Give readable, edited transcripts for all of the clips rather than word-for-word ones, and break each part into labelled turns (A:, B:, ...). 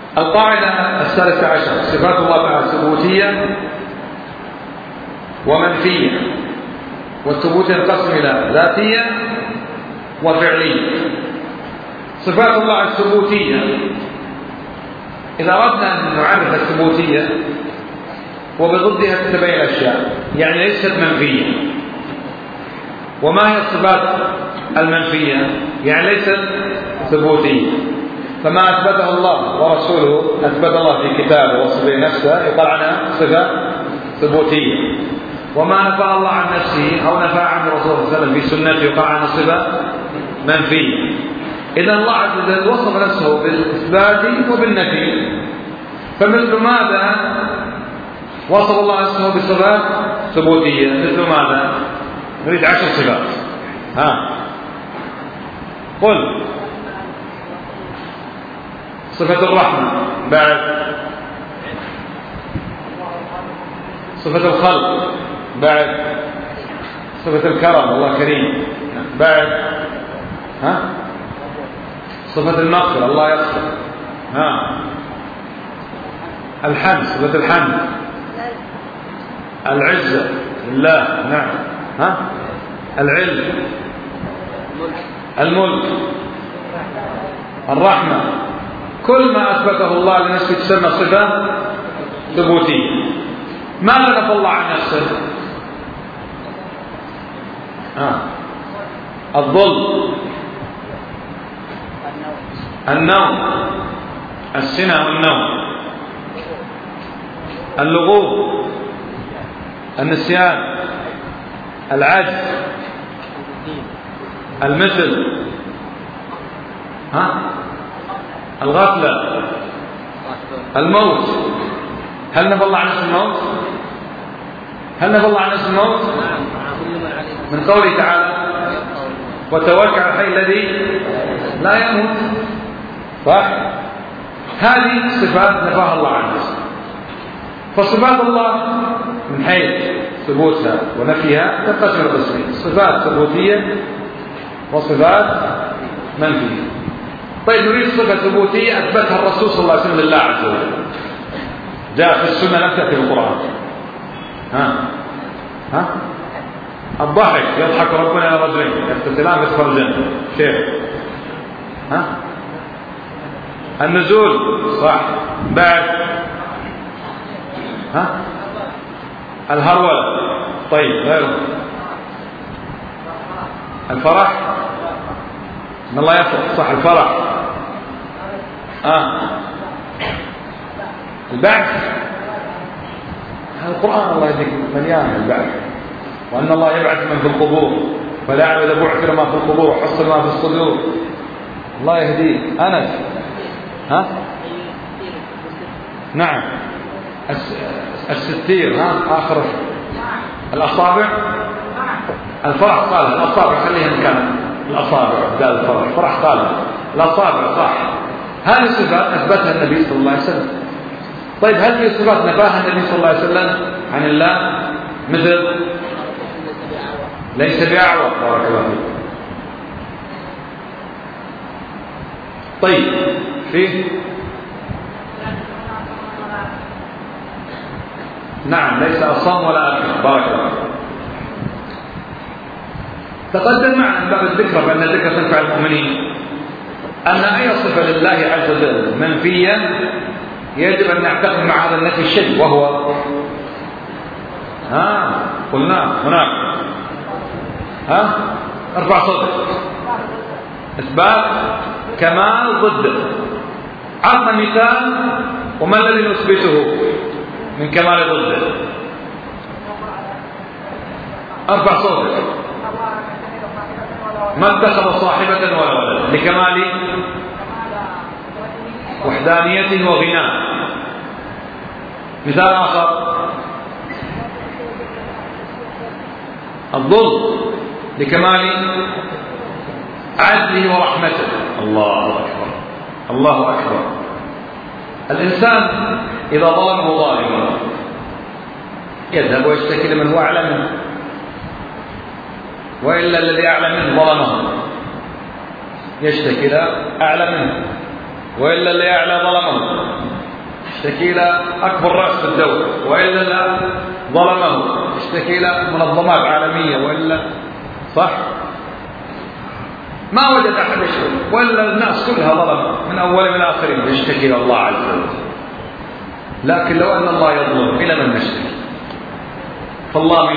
A: القاعدة 13 صفات الله تعالى ثبوتية ومنفية، والثبوت ينقسم إلى ذاتية وفعلية. صفات الله الثبوتية، إذا أردنا أن نعرف الثبوتية وبضدها تتبين الأشياء، يعني ليست منفية. وما هي الصفات المنفية؟ يعني ليست ثبوتية. فما أثبته الله ورسوله أثبت الله في كتابه وصفه نفسه يقال عنها صفة ثبوتية. وما نفى الله عن نفسه أو نفى عن رسوله صلى الله عليه وسلم في سنته يقال عنها صفة منفية. إذا الله عز وجل وصف نفسه بالإثبات وبالنفي. فمثل ماذا وصف الله نفسه بصفات ثبوتية؟ مثل ماذا؟ نريد 10 صفات. قل. صفة الرحمة، بعد صفة الخلق، بعد صفة الكرم الله كريم، بعد صفة المغفرة الله يغفر، الحمد صفة الحمد، العزة لله، نعم، العلم، الملك، الرحمة. كل ما أثبته الله لنفسه تسمى صفة ثبوتية. ماذا نفى الله عن نفسه؟ الظلم، النوم، السنة والنوم، اللغوب، النسيان، العجز، المثل، الغفلة، الموت. هل نفى الله عن نفس الموت؟ هل نفى الله عن نفس الموت؟ من قوله تعالى وتوكل على الحي الذي لا يموت. صح؟ هذه صفات نفاها الله عن نفسه. فصفات الله من حيث ثبوتها ونفيها تنقسم إلى قسمين: صفات ثبوتية وصفات منفية. طيب نريد صفة ثبوتية أثبتها الرسول صلى الله عليه وسلم لله عز وجل، جاء في السنة لم تأتي في القرآن. الضحك، يضحك ربنا إلى رجلين يقتتلان يدخل الجنة. كيف؟ النزول، صح. بعد الهرولة. طيب غيره. الفرح، ان الله يفرح، صح، الفرح. البعث، هذا القرآن الله يهديك مليان البعث، وأن الله يبعث من في القبور فلا يعلم إذا بعثر ما في القبور وحصل ما في الصدور. الله يهديك. أنس، نعم، الستير، آخر الأصابع. الفرح قال الأصابع، خليها مكان الأصابع بدال الفرح. الفرح قال الأصابع، صح. هذه الصفات أثبتها النبي صلى الله عليه وسلم. طيب هل في صفات نفاها النبي صلى الله عليه وسلم عن الله؟ مثل ليس بأعور، بارك الله فيك. طيب فيه نعم، ليس أصم ولا أكبر، بارك الله فيك. تقدم معنا من باب الذكر بأن الذكر تنفع المؤمنين أن أي صفة لله عز وجل منفية يجب أن نعتقد مع هذا النفي الشيء، وهو قلنا هناك ارفع صوتك. إثبات كمال ضده. عطنا مثال وما الذي نثبته من كمال ضده؟ ارفع صوتك. ما اتخذ صاحبة ولا ولد لكمال وحدانيته وغناه. مثال آخر الظلم لكمال عدله ورحمته. الله أكبر، الله أكبر. الإنسان إذا ظلمه ظالما يذهب ويشتكي لمن هو أعلى منه، وإلا الذي أعلى منه ظلمه يشتكي لا أعلى منه. وإلا اللي أعلى ظلمه، اشتكي إلى أكبر رأس في الدولة، وإلا لا ظلمه، اشتكي إلى منظمات عالمية، وإلا صح ما وجد أحد يشتكي، وإلا الناس كلها ظلمة من أول من آخرين، يشتكي إلى الله عز وجل. لكن لو أن الله يظلم إلى من نشتكي؟ فالله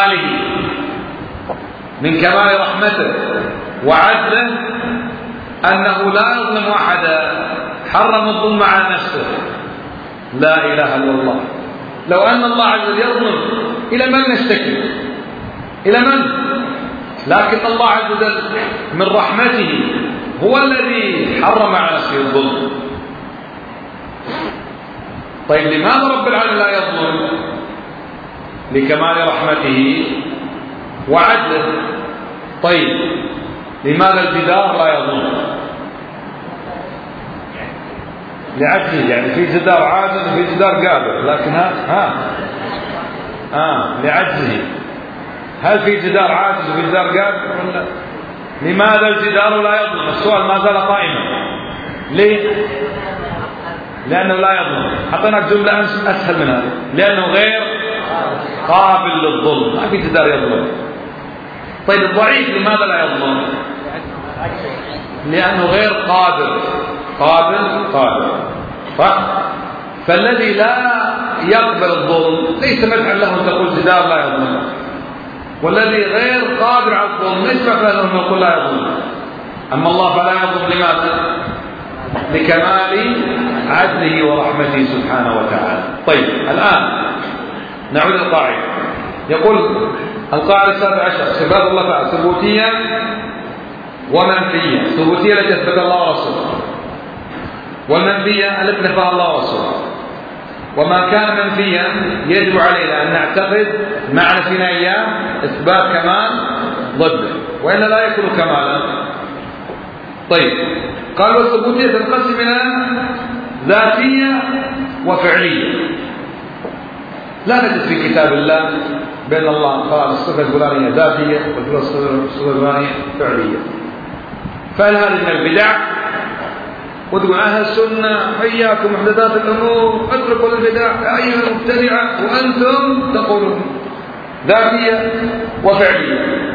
A: من كمال رحمته وعدله أنه لا يظلم أحدا، حرم الظلم على نفسه. لا إله إلا الله. لو أن الله عز وجل يظلم إلى من نشتكي؟ إلى من؟ لكن الله عز وجل من رحمته هو الذي حرم على نفسه الظلم. طيب لماذا رب العالمين لا يظلم؟ لكمال رحمته وعدله. طيب لماذا الجدار لا يظلم؟ لعجزه، يعني في جدار عاجز وفي جدار قادر، لكن لعجزه. هل في جدار عاجز وفي جدار قادر ولا؟ لماذا الجدار لا يظلم؟ السؤال ما زال قائما. ليه؟ لأنه لا يظلم. حطيناك جملة أسهل من هذا، لأنه غير قابل للظلم، ما في جدار يظلم. طيب الضعيف لماذا لا يظلم؟ لأنه غير قادر صح؟ فالذي لا يقبل الظلم ليس مدعا له أن تقول جدار لا يظلم، والذي غير قادر على الظلم ليس مدعا له أن يقول لا يظلم. أما الله فلا يظلم. لماذا؟ لكمال عدله ورحمته سبحانه وتعالى. طيب الآن نعود القاعدة. يقول القاعدة 17: صفات الله تعالى ثبوتية ومنفية. ثبوتية التي أثبت الله ورسوله، والمنفية التي نفاها الله ورسوله. وما كان منفيا يجب علينا أن نعتقد معنى فينا إياه إثبات كمال ضده، وإلا لا يكون كمالا. طيب قال والثبوتية تنقسم إلى ذاتية وفعلية. لا نجد في كتاب الله بأن الله قال الصفة الفلانية ذاتية والصفة الفلانية فعلية. فهل هذه من البدع؟ وتقول أهل السنة حياكم محدثات الأمور، اتركوا البدع أيها المبتدعة، وأنتم تقولون ذاتية وفعلية.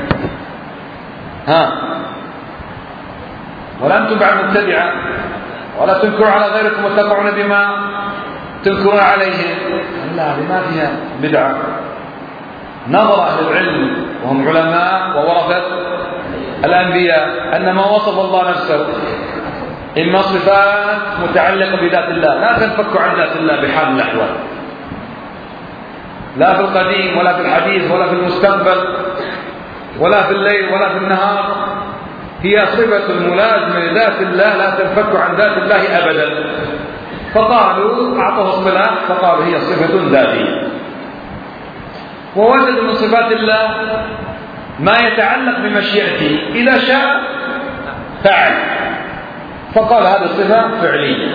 A: ولا أنتم بعد مبتدعة، ولا تنكروا على غيركم وتقعون بما تنكرون عليه. لا، ما فيها بدعة. نظر أهل العلم وهم علماء وورثة الأنبياء أن ما وصف الله نفسه إما صفات متعلقة بذات الله لا تنفك عن ذات الله بحال من الأحوال، لا في القديم ولا في الحديث ولا في المستقبل ولا في الليل ولا في النهار. هي صفة ملازمة لذات الله لا تنفك عن ذات الله أبدا. فقالوا أعطوه الصلاة فقالوا هي صفة ذاتية. ووجدوا من صفات الله ما يتعلق بمشيئته، إذا شاء فعل، فقال هذه صفة فعلية.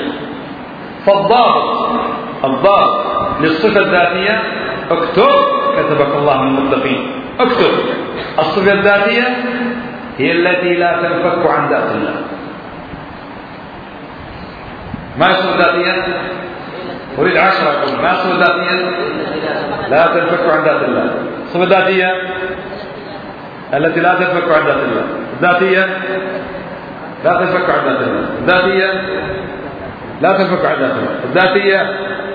A: فالضابط للصفة الذاتية اكتب، كتبك الله من المتقين، اكتب الصفة الذاتية هي التي لا تنفك عن ذات الله. ما الصفة الذاتية؟ أريد 10 أقول ما الصفة الذاتية؟ لا تنفك عن ذات الله. الصفة الذاتية التي لا تنفك عن ذات الله. الذاتية لا تنفك عن ذات الله. الذاتية لا تنفك عن ذات الله. الذاتية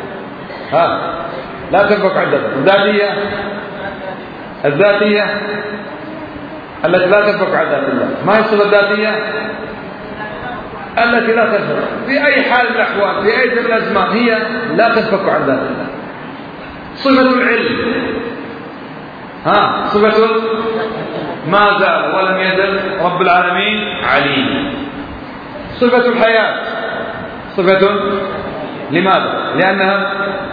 A: لا تنفك عن ذات الله. الذاتية التي لا تنفك عن ذات الله. ما هي الصفة الذاتية؟ التي لا تنفك في أي حال من الأحوال في أي من الأزمان، هي لا تنفك عن ذات الله. صفة العلم صفة ما زال ولم يزل رب العالمين عليم. صفة الحياة صفة لماذا؟ لأنها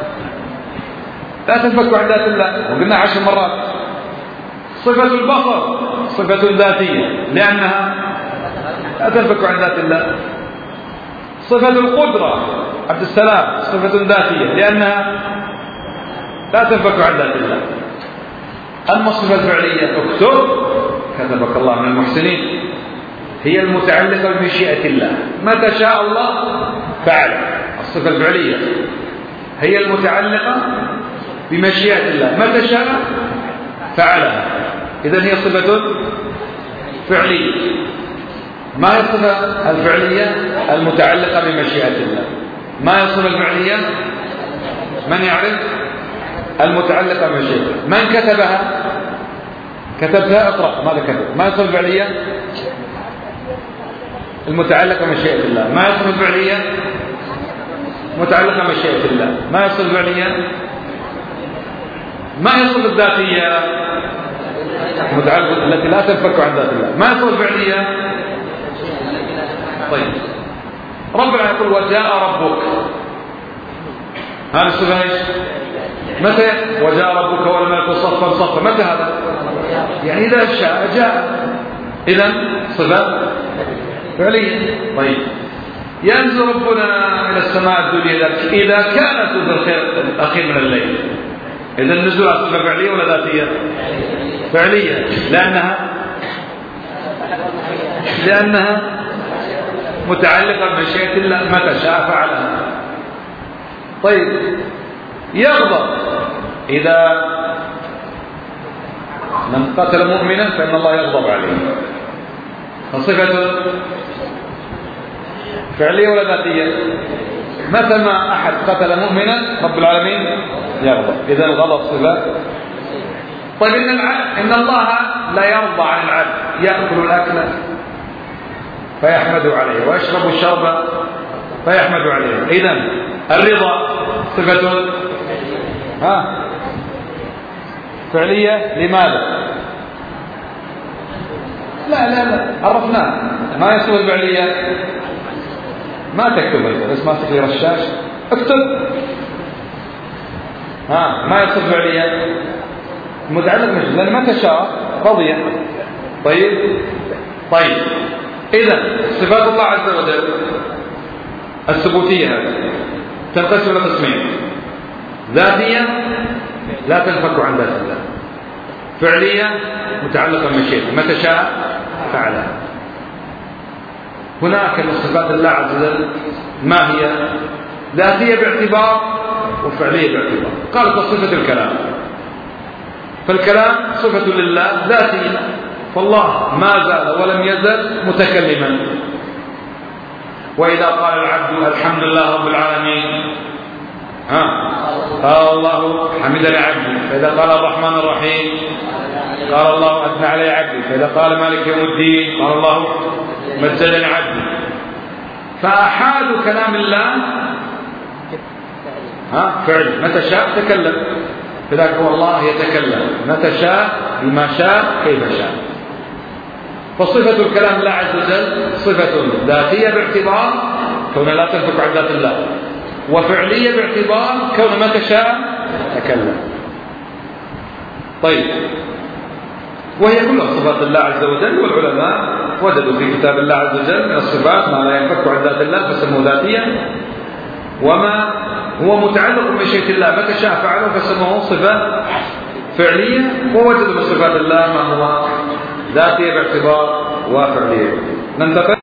A: لا تنفك عن ذات الله، وقلنا 10 مرات. صفة البصر صفة ذاتية لأنها لا تنفك عن ذات الله. صفة القدرة عبد السلام صفة ذاتية لأنها لا تنفك عن ذات الله. أما الصفة الفعلية اكتب، كتبك الله من المحسنين، هي المتعلقة بمشيئة الله، متى شاء الله فعل. الصفة الفعلية هي المتعلقة بمشيئة الله، متى شاء فعلها، إذن هي صفة فعلية. ما هي الصفة الفعلية؟ المتعلقة بمشيئة الله. ما هي الصفة الفعلية؟ من يعرف؟ المتعلقة بمشيئة الله. من كتبها؟ كتبتها اقرأ ماذا كتب. ما هي الصفة الفعلية؟ المتعلقة بمشيئة الله. ما هي الصفة الفعلية؟ متعلقة بمشيئة الله. ما هي الصفة الفعلية؟ ما هي الصفة الذاتية؟ متعلقة التي لا تنفك عن ذات الله. ما هي الصفة الفعلية؟ طيب ربنا يقول وجاء ربك، هذه الصفة ايش؟ متى؟ وجاء ربك والملك صفا صفا، متى هذا؟ يعني إذا شاء جاء، إذن صفة فعلية. طيب ينزل ربنا إلى السماء الدنيا إذا كان ثلث الأخير من الليل. إذا النزول صفة فعلية ولا ذاتية؟ فعلية، لأنها متعلقة بمشيئة الله، متى شاء فعلها. طيب يغضب إذا من قتل مؤمنا فإن الله يغضب عليه، صفة فعلية ولا ذاتية؟ متى ما أحد قتل مؤمنا رب العالمين يغضب، إذا الغضب صفة. طيب إن الله لا يرضى عن العبد يأكل الأكل فيحمد عليه ويشرب الشرب فيحمد عليه. إذن الرضا صفة فعلية. لماذا؟ لا عرفناه. ما يصير الفعلية؟ ما تكتب أيضا بس ما تقري رشاش اكتب. ما يصير الفعلية؟ متعلق مش لأن ما تشاء رضي. طيب إذا صفات الله عز وجل الثبوتية هذه تنقسم إلى قسمين: ذاتية لا تنفك عن ذات الله، فعلية متعلقة بمشيئته متى شاء فعلها. هناك من صفات الله عز وجل ما هي ذاتية باعتبار وفعلية باعتبار. قالت صفة الكلام، فالكلام صفة لله ذاتية، فالله ما زال ولم يزل متكلما. وإذا قال العبد الحمد لله رب العالمين قال الله حمد لعبدي، فإذا قال الرحمن الرحيم قال الله أثنى علي عبدي، فإذا قال مالك يوم الدين قال الله مجدني عبدي. فأحاد كلام الله فعل، متى شاء تكلم، فذلك هو الله يتكلم متى شاء بما شاء كيف شاء. فصفة الكلام الله عز وجل صفة ذاتية باعتبار كونها لا تنفك عن ذات الله، وفعلية باعتبار كون متى شاء تكلم. طيب وهي كلها صفات الله عز وجل، والعلماء وجدوا في كتاب الله عز وجل من الصفات ما لا ينفك عن ذات الله فسموه ذاتيا، وما هو متعلق بمشيئة الله متى شاء فعله فسموه صفة فعلية. ووجدوا من صفات الله ما هو ذاتية باعتبار وفعلية. ننتقل